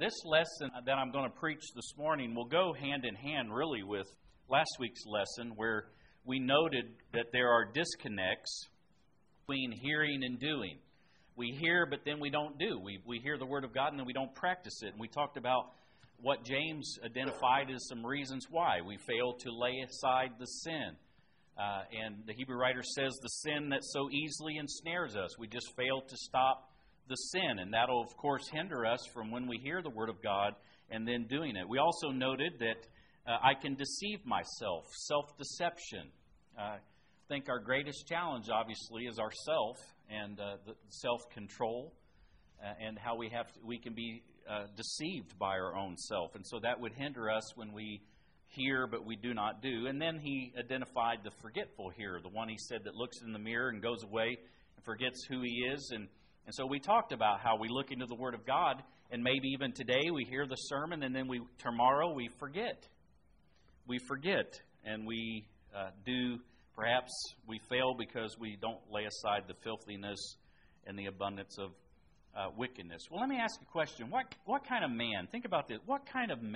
This lesson that I'm going to preach this morning will go hand in hand really with last week's lesson, where we noted that there are disconnects between hearing and doing. We hear, but then we don't do. We hear the Word of God and then we don't practice it. And we talked about what James identified as some reasons why we fail to lay aside the sin. And the Hebrew writer says the sin that so easily ensnares us. We just fail to stop the sin, and that'll, of course, hinder us from when we hear the Word of God and then doing it. We also noted that I can deceive myself, self-deception. I think our greatest challenge, obviously, is ourself and the self-control and how we can be deceived by our own self. And so that would hinder us when we hear but we do not do. And then he identified the forgetful hearer, the one he said that looks in the mirror and goes away and forgets who he is. And so we talked about how we look into the Word of God, and maybe even today we hear the sermon, and then tomorrow we forget. We forget, and we perhaps we fail because we don't lay aside the filthiness and the abundance of wickedness. Well, let me ask you a question. What kind of man, think about this, what kind of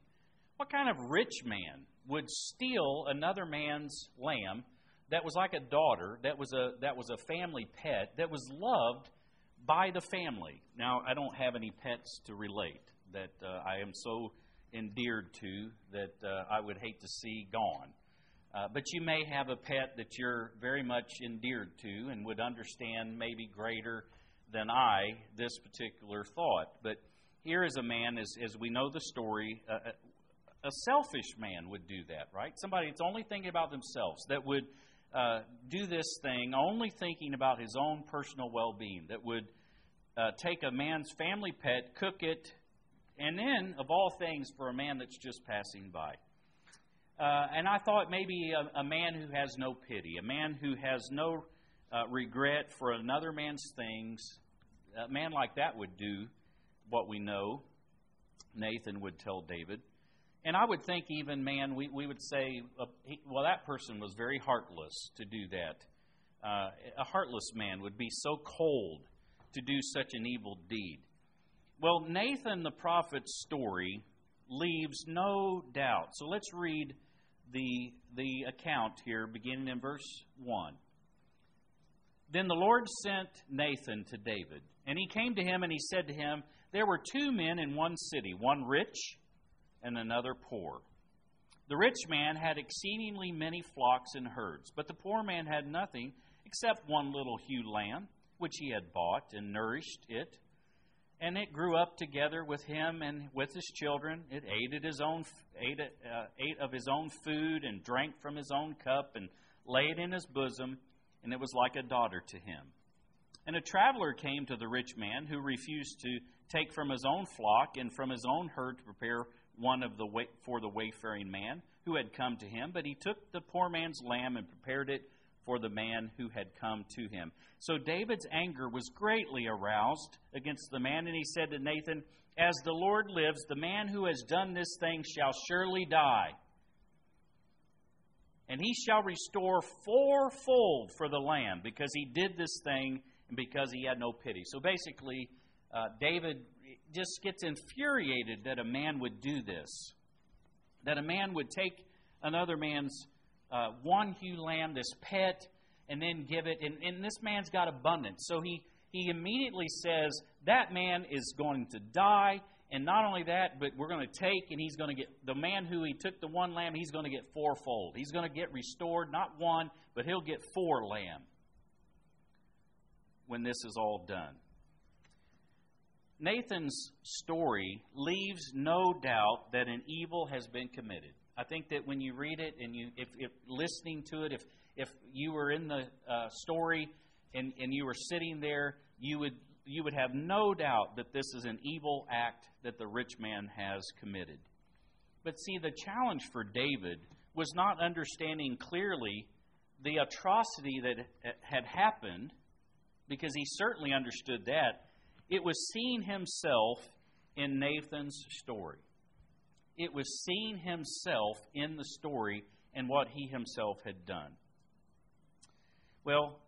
rich man would steal another man's lamb that was like a daughter, that was a family pet, that was loved by the family? Now, I don't have any pets to relate that I am so endeared to that I would hate to see gone. But you may have a pet that you're very much endeared to and would understand maybe greater than I this particular thought. But here is a man, as we know the story, a selfish man would do that, right? Somebody that's only thinking about themselves, that would do this thing only thinking about his own personal well-being, that would take a man's family pet, cook it, and then, of all things, for a man that's just passing by. And I thought maybe a man who has no pity, a man who has no regret for another man's things, a man like that would do what we know Nathan would tell David. And I would think even, man, we would say, well, that person was very heartless to do that. A heartless man would be so cold to do such an evil deed. Well, Nathan the prophet's story leaves no doubt. So let's read the account here, beginning in verse 1. Then the Lord sent Nathan to David, and he came to him and he said to him, there were two men in one city, one rich and another poor. The rich man had exceedingly many flocks and herds, but the poor man had nothing except one little ewe lamb, which he had bought and nourished it. And it grew up together with him and with his children. It ate of his own food and drank from his own cup and lay it in his bosom, and it was like a daughter to him. And a traveler came to the rich man, who refused to take from his own flock and from his own herd to prepare one for the wayfaring man who had come to him. But he took the poor man's lamb and prepared it for the man who had come to him. So David's anger was greatly aroused against the man, and he said to Nathan, as the Lord lives, the man who has done this thing shall surely die, and he shall restore fourfold for the lamb, because he did this thing and because he had no pity. So basically, David just gets infuriated that a man would do this, that a man would take another man's one ewe lamb, this pet, and then give it. And this man's got abundance. So he immediately says, that man is going to die. And not only that, but we're going to take, and he's going to get, the man who he took the one lamb, he's going to get fourfold. He's going to get restored, not one, but he'll get 4 lamb when this is all done. Nathan's story leaves no doubt that an evil has been committed. I think that when you read it and if listening to it, if you were in the story and you were sitting there, you would have no doubt that this is an evil act that the rich man has committed. But see, the challenge for David was not understanding clearly the atrocity that had happened, because he certainly understood that. It was seeing himself in Nathan's story. It was seeing himself in the story and what he himself had done. Well,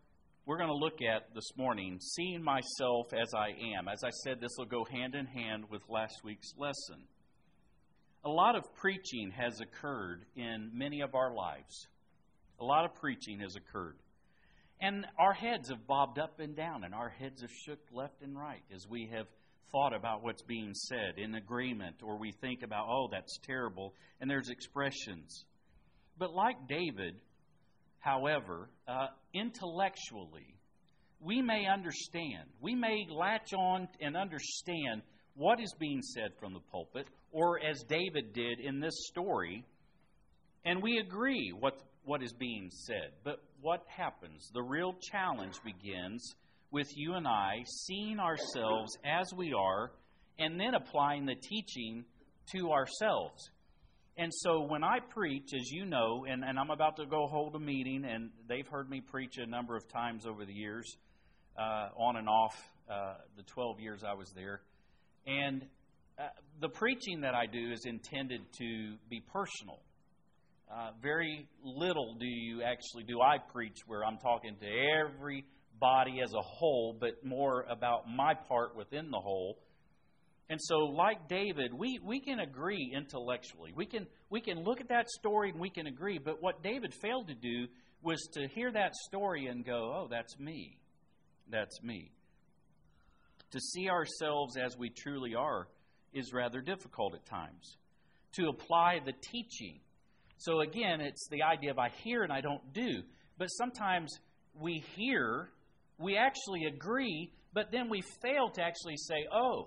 we're going to look at this morning, seeing myself as I am. As I said, this will go hand in hand with last week's lesson. A lot of preaching has occurred in many of our lives. A lot of preaching has occurred. And our heads have bobbed up and down, and our heads have shook left and right as we have thought about what's being said in agreement, or we think about, oh, that's terrible, and there's expressions. But like David, however, intellectually, we may understand. We may latch on and understand what is being said from the pulpit, or as David did in this story, and we agree what is being said. But what happens? The real challenge begins with you and I seeing ourselves as we are and then applying the teaching to ourselves. And so when I preach, as you know, and I'm about to go hold a meeting, and they've heard me preach a number of times over the years, on and off, the 12 years I was there. And the preaching that I do is intended to be personal. Very little do I preach where I'm talking to everybody as a whole, but more about my part within the whole. And so, like David, we can agree intellectually. We can look at that story and we can agree. But what David failed to do was to hear that story and go, oh, that's me. That's me. To see ourselves as we truly are is rather difficult at times. To apply the teaching. So again, it's the idea of I hear and I don't do. But sometimes we hear, we actually agree, but then we fail to actually say, oh,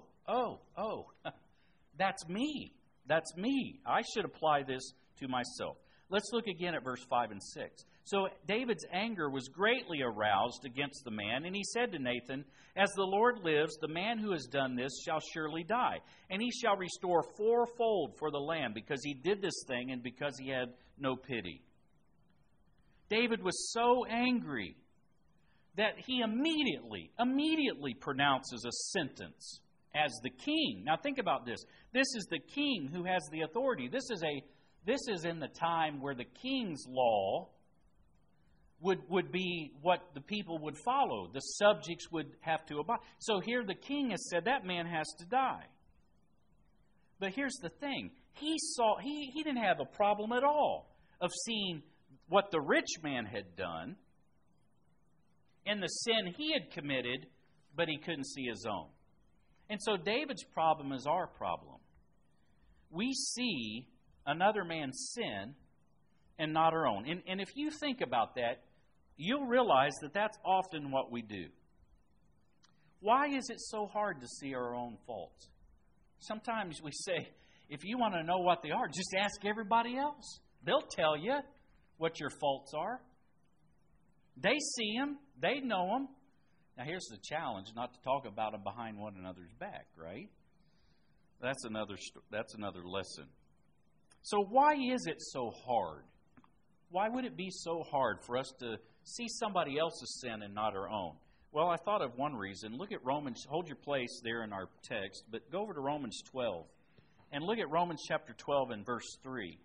that's me. That's me. I should apply this to myself. Let's look again at verse 5 and 6. So David's anger was greatly aroused against the man, and he said to Nathan, as the Lord lives, the man who has done this shall surely die, and he shall restore fourfold for the land, because he did this thing and because he had no pity. David was so angry that he immediately pronounces a sentence as the king. Now think about this. This is the king who has the authority. This is in the time where the king's law would be what the people would follow. The subjects would have to abide. So here the king has said that man has to die. But here's the thing. He didn't have a problem at all of seeing what the rich man had done and the sin he had committed, but he couldn't see his own. And so David's problem is our problem. We see another man's sin and not our own. And if you think about that, you'll realize that that's often what we do. Why is it so hard to see our own faults? Sometimes we say, if you want to know what they are, just ask everybody else. They'll tell you what your faults are. They see them. They know them. Now here's the challenge, not to talk about them behind one another's back, right? That's another lesson. So why is it so hard? Why would it be so hard for us to see somebody else's sin and not our own? Well, I thought of one reason. Look at Romans. Hold your place there in our text, but go over to Romans 12. And look at Romans chapter 12 and verse 3.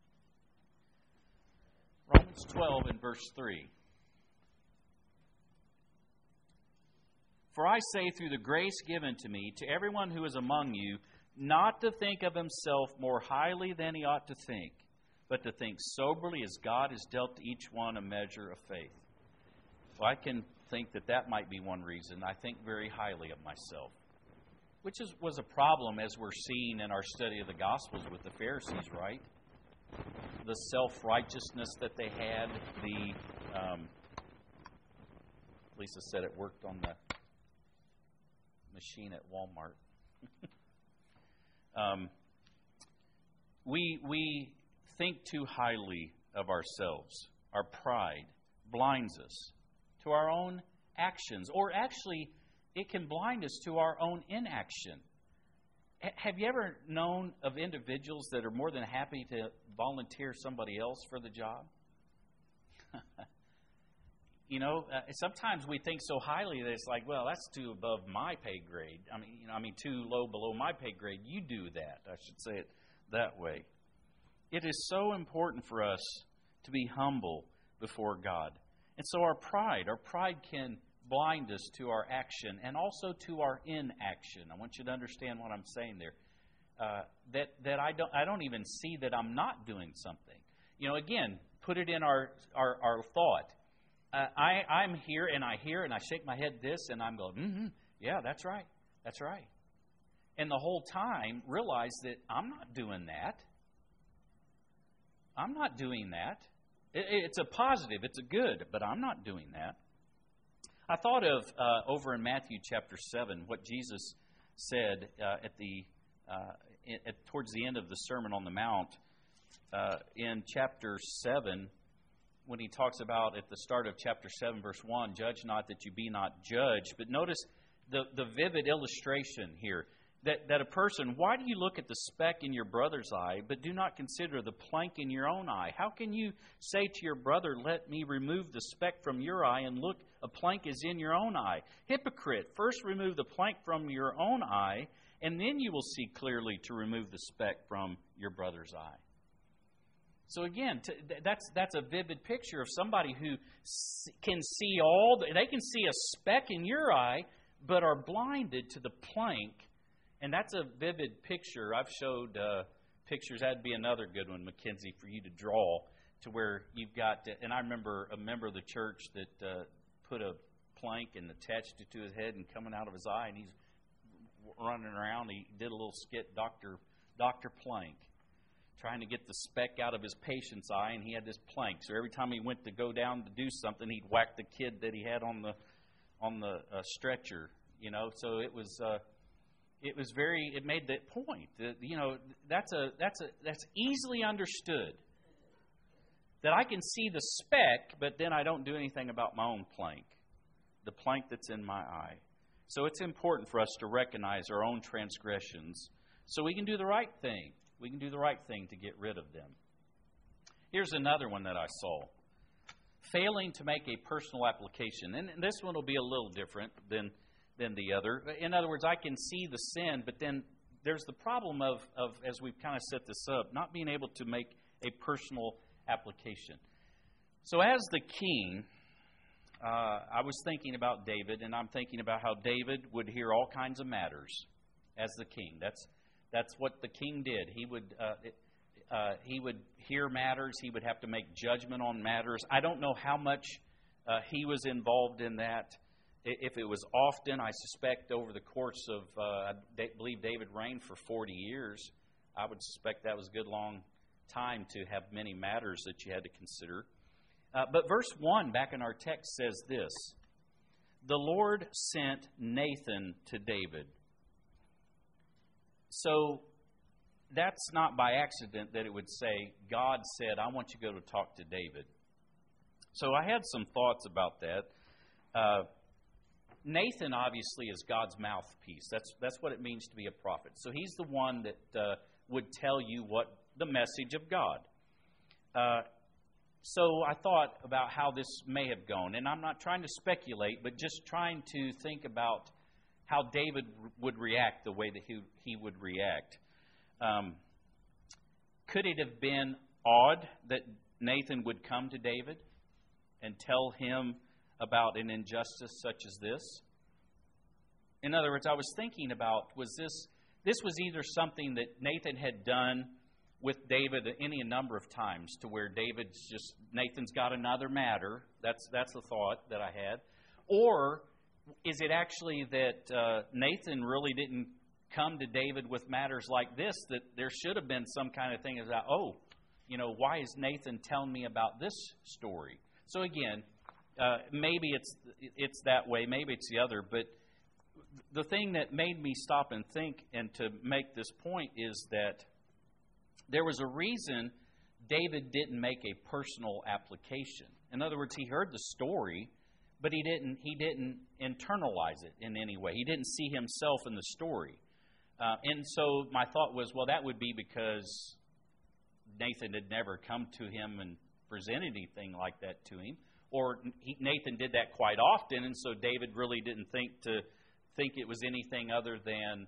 Romans 12 and verse 3. For I say through the grace given to me, to everyone who is among you, not to think of himself more highly than he ought to think, but to think soberly as God has dealt to each one a measure of faith. Well, I can think that might be one reason. I think very highly of myself, which was a problem as we're seeing in our study of the Gospels with the Pharisees, right? The self-righteousness that they had, Lisa said it worked on the machine at Walmart. We think too highly of ourselves. Our pride blinds us to our own actions, or actually, it can blind us to our own inaction. Have you ever known of individuals that are more than happy to volunteer somebody else for the job? Sometimes we think so highly that it's like, well, that's too above my pay grade. Too low below my pay grade. You do that. I should say it that way. It is so important for us to be humble before God. And so our pride can blind us to our action and also to our inaction. I want you to understand what I'm saying there. That I don't even see that I'm not doing something. Again, put it in our thought. I'm here and I hear and I shake my head this and I'm going, yeah, that's right. That's right. And the whole time realize that I'm not doing that. I'm not doing that. It's a positive. It's a good, but I'm not doing that. I thought of over in Matthew chapter 7 what Jesus said towards the end of the Sermon on the Mount in chapter 7 when he talks about at the start of chapter 7 verse 1, judge not that you be not judged. But notice the vivid illustration here. That a person, why do you look at the speck in your brother's eye, but do not consider the plank in your own eye? How can you say to your brother, let me remove the speck from your eye, and look, a plank is in your own eye? Hypocrite, first remove the plank from your own eye, and then you will see clearly to remove the speck from your brother's eye. So again, that's a vivid picture of somebody who can see they can see a speck in your eye, but are blinded to the plank. And that's a vivid picture. I've showed pictures. That'd be another good one, Mackenzie, for you to draw to where you've got. And I remember a member of the church that put a plank and attached it to his head and coming out of his eye, and he's running around. He did a little skit, Dr. Plank, trying to get the speck out of his patient's eye, and he had this plank. So every time he went to go down to do something, he'd whack the kid that he had on the stretcher. So it was. It made that point. That's easily understood. That I can see the speck, but then I don't do anything about my own plank. The plank that's in my eye. So it's important for us to recognize our own transgressions so we can do the right thing. We can do the right thing to get rid of them. Here's another one that I saw. Failing to make a personal application. And this one will be a little different than the other. In other words, I can see the sin, but then there's the problem of as we've kind of set this up, not being able to make a personal application. So as the king, I was thinking about David, and I'm thinking about how David would hear all kinds of matters as the king. That's what the king did. He would hear matters. He would have to make judgment on matters. I don't know how much he was involved in that. If it was often, I suspect over the course of, I believe David reigned for 40 years. I would suspect that was a good long time to have many matters that you had to consider. But verse 1 back in our text says this. The Lord sent Nathan to David. So that's not by accident that it would say, God said, I want you to go to talk to David. So I had some thoughts about that. Nathan obviously is God's mouthpiece. That's what it means to be a prophet. So he's the one that would tell you what the message of God. So I thought about how this may have gone. And I'm not trying to speculate, but just trying to think about how David would react the way that he would react. Could it have been odd that Nathan would come to David and tell him about an injustice such as this? In other words, I was thinking about, this was either something that Nathan had done with David any number of times to where Nathan's got another matter. That's the thought that I had. Or is it actually that Nathan really didn't come to David with matters like this, that there should have been some kind of thing about, why is Nathan telling me about this story? So again, maybe it's that way, maybe it's the other, but the thing that made me stop and think and to make this point is that there was a reason David didn't make a personal application. In other words, he heard the story, but he didn't internalize it in any way. He didn't see himself in the story. And so my thought was, well, that would be because Nathan had never come to him and presented anything like that to him. Or Nathan did that quite often, and so David really didn't think it was anything other than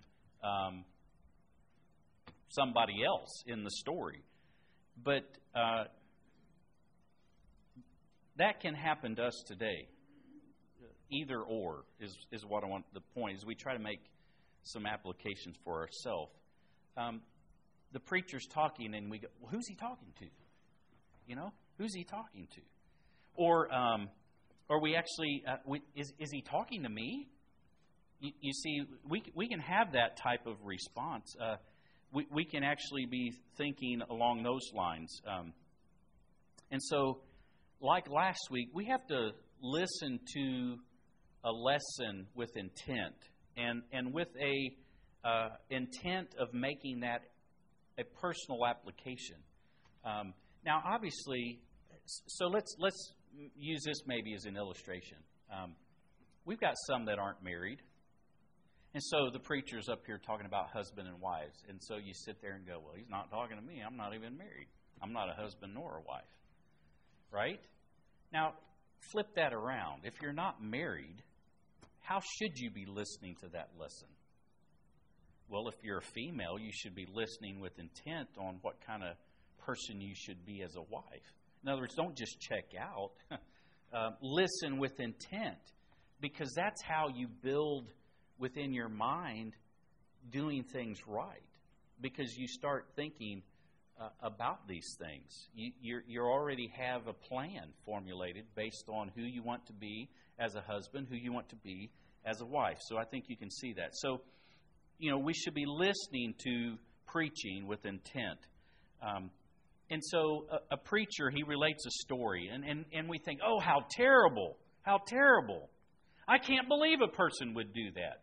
somebody else in the story. But that can happen to us today. Either or is what I want. The point is we try to make some applications for ourselves. The preacher's talking, and we go, well, who's he talking to? Who's he talking to? Or we actually, is he talking to me? You see, we can have that type of response. We can actually be thinking along those lines. And so, like last week, we have to listen to a lesson with intent, and with a intent of making that a personal application. Now, obviously, so let's use this maybe as an illustration. We've got some that aren't married, and so the preacher's up here talking about husband and wives, and so you sit there and go, well, he's not talking to me. I'm not even married. I'm not a husband nor a wife, right? Now, flip that around. If you're not married, how should you be listening to that lesson? Well, if you're a female, you should be listening with intent on what kind of person you should be as a wife. In other words, don't just check out. Listen with intent, because that's how you build within your mind doing things right, because you start thinking about these things. You already have a plan formulated based on who you want to be as a husband, who you want to be as a wife. So I think you can see that. So, we should be listening to preaching with intent. And so a preacher, he relates a story, and we think, oh, how terrible, how terrible. I can't believe a person would do that.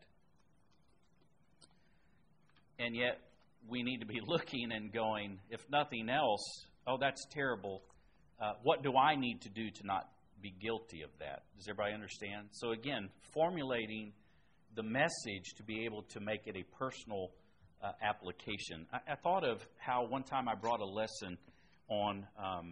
And yet, we need to be looking and going, if nothing else, oh, that's terrible. What do I need to do to not be guilty of that? Does everybody understand? So again, formulating the message to be able to make it a personal application. I thought of how one time I brought a lesson on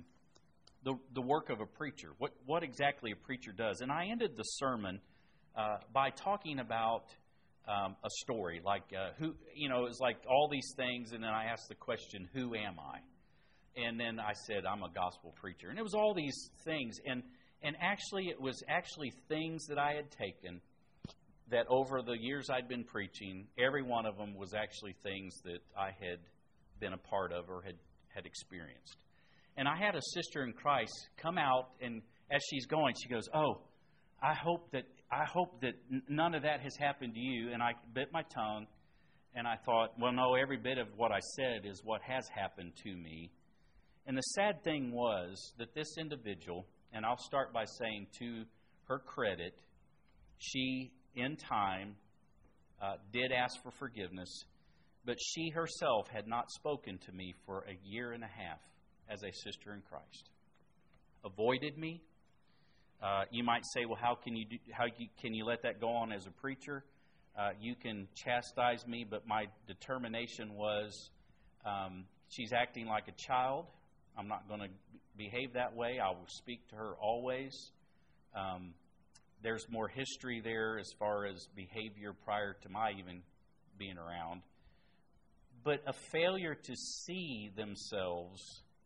the work of a preacher, what exactly a preacher does. And I ended the sermon by talking about a story, like who, it's like all these things, and then I asked the question, who am I? And then I said, I'm a gospel preacher. And it was all these things, and actually it was actually things that I had taken that over the years I'd been preaching, every one of them was actually things that I had been a part of or had experienced. And I had a sister in Christ come out, and as she's going, she goes, oh, I hope that none of that has happened to you. And I bit my tongue, and I thought, well, no, every bit of what I said is what has happened to me. And the sad thing was that this individual, and I'll start by saying to her credit, she, in time, did ask for forgiveness, but she herself had not spoken to me for a year and a half as a sister in Christ. Avoided me. You might say, well, how can you let that go on as a preacher? You can chastise me, but my determination was she's acting like a child. I'm not going to behave that way. I will speak to her always. There's more history there as far as behavior prior to my even being around. But a failure to see themselves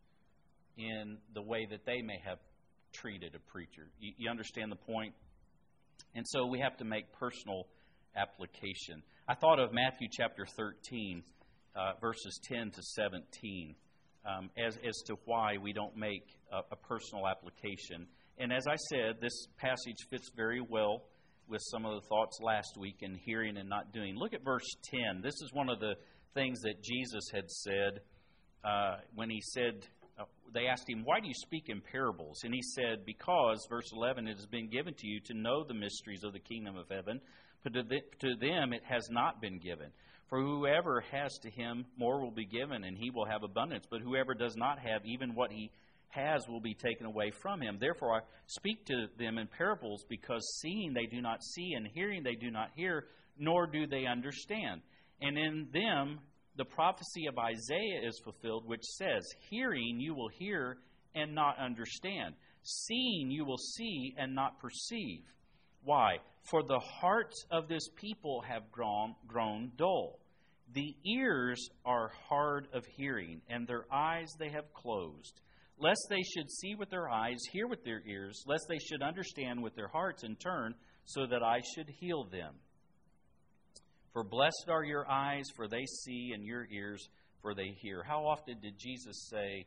in the way that they may have treated a preacher. You understand the point? And so we have to make personal application. I thought of Matthew chapter 13, verses 10 to 17, as to why we don't make a personal application. And as I said, this passage fits very well with some of the thoughts last week in hearing and not doing. Look at verse 10. This is one of the things that Jesus had said when he said, they asked him, why do you speak in parables? And he said, because, verse 11, it has been given to you to know the mysteries of the kingdom of heaven, but to them it has not been given. For whoever has, to him more will be given, and he will have abundance. But whoever does not have, even what he has will be taken away from him. Therefore I speak to them in parables, because seeing they do not see, and hearing they do not hear, nor do they understand. And in them the prophecy of Isaiah is fulfilled, which says, hearing you will hear and not understand. Seeing you will see and not perceive. Why? For the hearts of this people have grown dull. The ears are hard of hearing, and their eyes they have closed, lest they should see with their eyes, hear with their ears, lest they should understand with their hearts and turn, so that I should heal them. For blessed are your eyes, for they see, and your ears, for they hear. How often did Jesus say,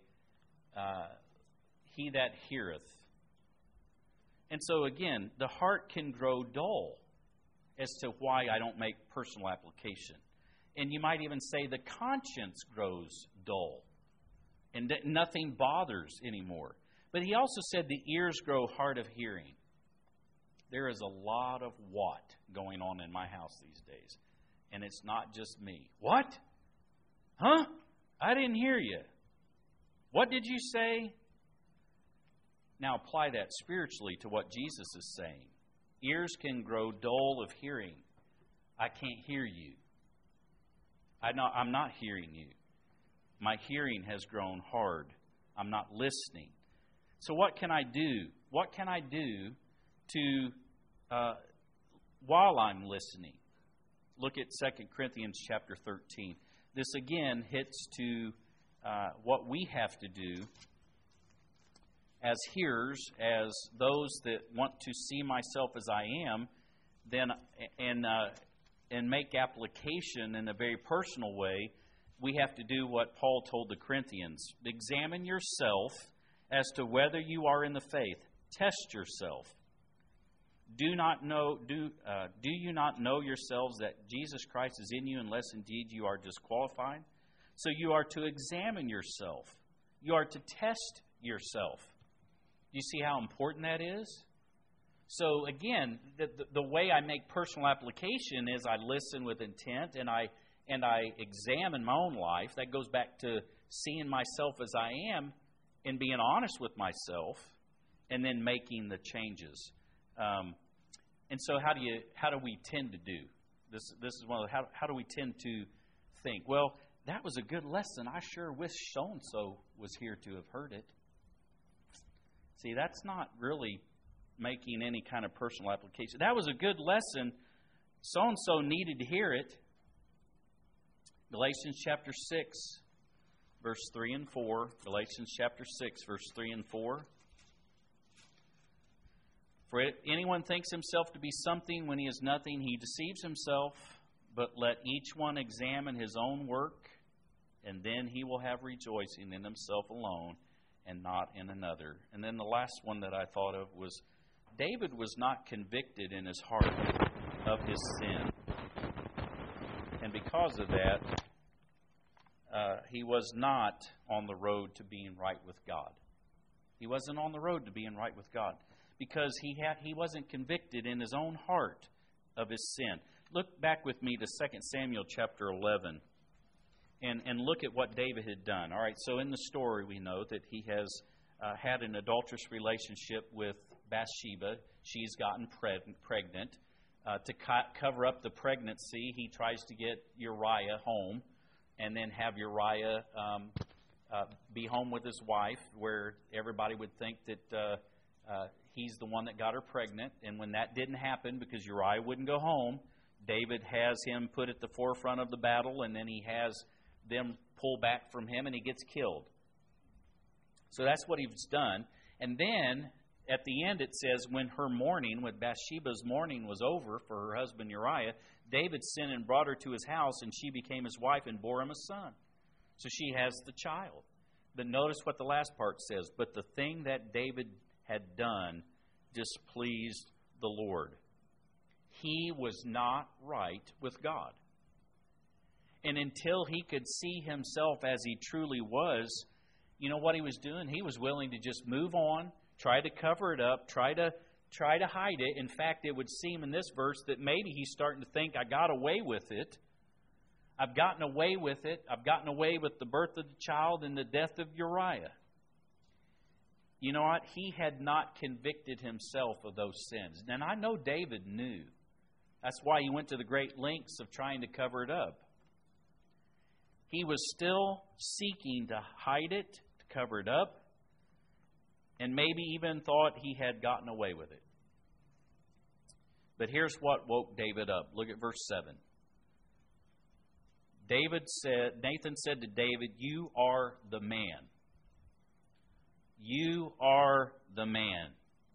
he that heareth? And so again, the heart can grow dull as to why I don't make personal application. And you might even say the conscience grows dull and that nothing bothers anymore. But he also said the ears grow hard of hearing. There is a lot of what going on in my house these days. And it's not just me. What? Huh? I didn't hear you. What did you say? Now apply that spiritually to what Jesus is saying. Ears can grow dull of hearing. I can't hear you. I'm not hearing you. My hearing has grown hard. I'm not listening. So what can I do? What can I do to while I'm listening? Look at 2 Corinthians chapter 13. This again hits to what we have to do as hearers, as those that want to see myself as I am, then and make application in a very personal way. We have to do what Paul told the Corinthians: examine yourself as to whether you are in the faith. Test yourself. Do you not know yourselves that Jesus Christ is in you, unless indeed you are disqualified? So you are to examine yourself. You are to test yourself. Do you see how important that is? So again, the way I make personal application is I listen with intent and I examine my own life. That goes back to seeing myself as I am and being honest with myself, and then making the changes. And so, how do we tend to do this? This is one of the, how do we tend to think? Well, that was a good lesson. I sure wish so and so was here to have heard it. See, that's not really making any kind of personal application. That was a good lesson. So and so needed to hear it. Galatians chapter 6, verse 3 and 4. Galatians chapter 6, verse 3 and 4. For if anyone thinks himself to be something when he is nothing, he deceives himself. But let each one examine his own work, and then he will have rejoicing in himself alone and not in another. And then the last one that I thought of was, David was not convicted in his heart of his sin. And because of that, he was not on the road to being right with God. He wasn't on the road to being right with God, because he wasn't convicted in his own heart of his sin. Look back with me to 2 Samuel chapter 11 and look at what David had done. All right, so in the story we know that he has had an adulterous relationship with Bathsheba. She's gotten pregnant. To cover up the pregnancy, he tries to get Uriah home and then have Uriah be home with his wife, where everybody would think that he's the one that got her pregnant. And when that didn't happen, because Uriah wouldn't go home, David has him put at the forefront of the battle, and then he has them pull back from him, and he gets killed. So that's what he's done. And then at the end it says, when Bathsheba's mourning was over for her husband Uriah, David sent and brought her to his house, and she became his wife and bore him a son. So she has the child. But notice what the last part says. But the thing that David had done displeased the Lord. He was not right with God. And until he could see himself as he truly was, you know what he was doing? He was willing to just move on, try to cover it up, try to hide it. In fact, it would seem in this verse that maybe he's starting to think, I got away with it. I've gotten away with it. I've gotten away with the birth of the child and the death of Uriah. You know what? He had not convicted himself of those sins. And I know David knew. That's why he went to the great lengths of trying to cover it up. He was still seeking to hide it, to cover it up, and maybe even thought he had gotten away with it. But here's what woke David up. Look at verse 7. Nathan said to David, you are the man. You are the man.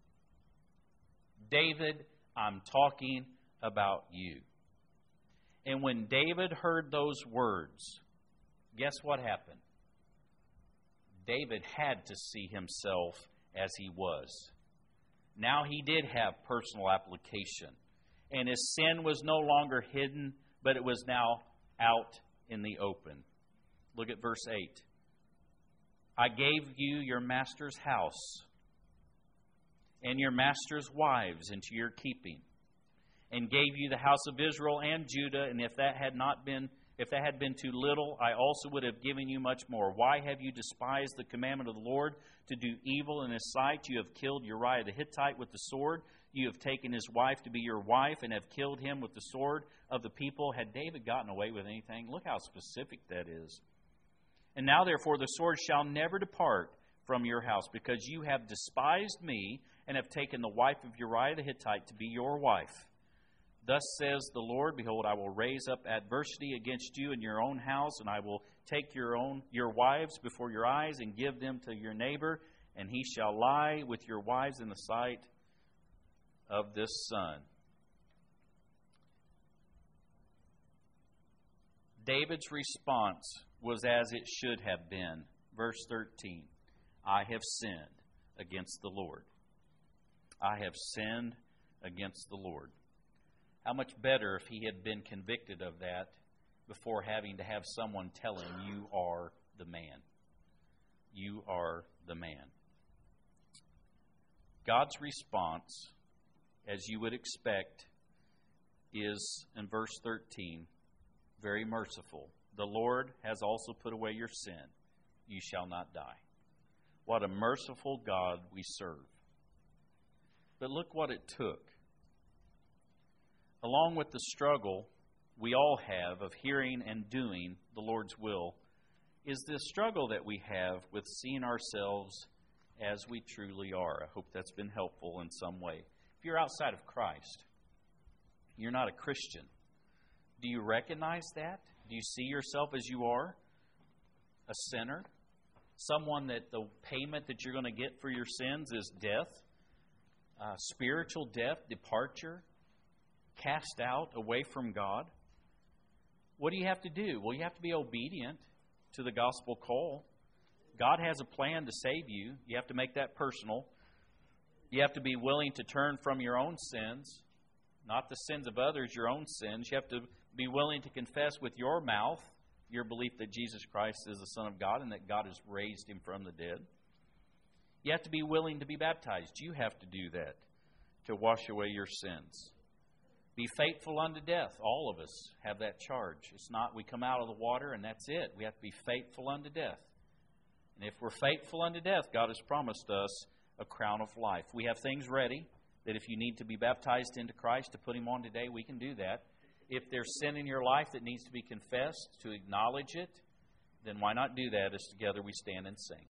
David, I'm talking about you. And when David heard those words, guess what happened? David had to see himself as he was. Now he did have personal application. And his sin was no longer hidden, but it was now out in the open. Look at verse 8. I gave you your master's house and your master's wives into your keeping, and gave you the house of Israel and Judah, and if that had been too little, I also would have given you much more. Why have you despised the commandment of the Lord to do evil in His sight? You have killed Uriah the Hittite with the sword. You have taken his wife to be your wife and have killed him with the sword of the people. Had David gotten away with anything? Look how specific that is. And now, therefore, the sword shall never depart from your house, because you have despised me and have taken the wife of Uriah the Hittite to be your wife. Thus says the Lord, behold, I will raise up adversity against you in your own house, and I will take your wives before your eyes and give them to your neighbor, and he shall lie with your wives in the sight of this son. David's response was as it should have been. Verse 13, I have sinned against the Lord. I have sinned against the Lord. How much better if he had been convicted of that before having to have someone tell him, you are the man. You are the man. God's response, as you would expect, is in verse 13, very merciful. The Lord has also put away your sin. You shall not die. What a merciful God we serve. But look what it took. Along with the struggle we all have of hearing and doing the Lord's will, is the struggle that we have with seeing ourselves as we truly are. I hope that's been helpful in some way. If you're outside of Christ, you're not a Christian. Do you recognize that? Do you see yourself as you are? A sinner? Someone that the payment that you're going to get for your sins is death? Spiritual death, departure, cast out away from God? What do you have to do? Well, you have to be obedient to the gospel call. God has a plan to save you. You have to make that personal. You have to be willing to turn from your own sins, not the sins of others, your own sins. You have to be willing to confess with your mouth your belief that Jesus Christ is the Son of God and that God has raised Him from the dead. You have to be willing to be baptized. You have to do that to wash away your sins. Be faithful unto death. All of us have that charge. It's not we come out of the water and that's it. We have to be faithful unto death. And if we're faithful unto death, God has promised us a crown of life. We have things ready that if you need to be baptized into Christ to put Him on today, we can do that. If there's sin in your life that needs to be confessed, to acknowledge it, then why not do that as together we stand and sing.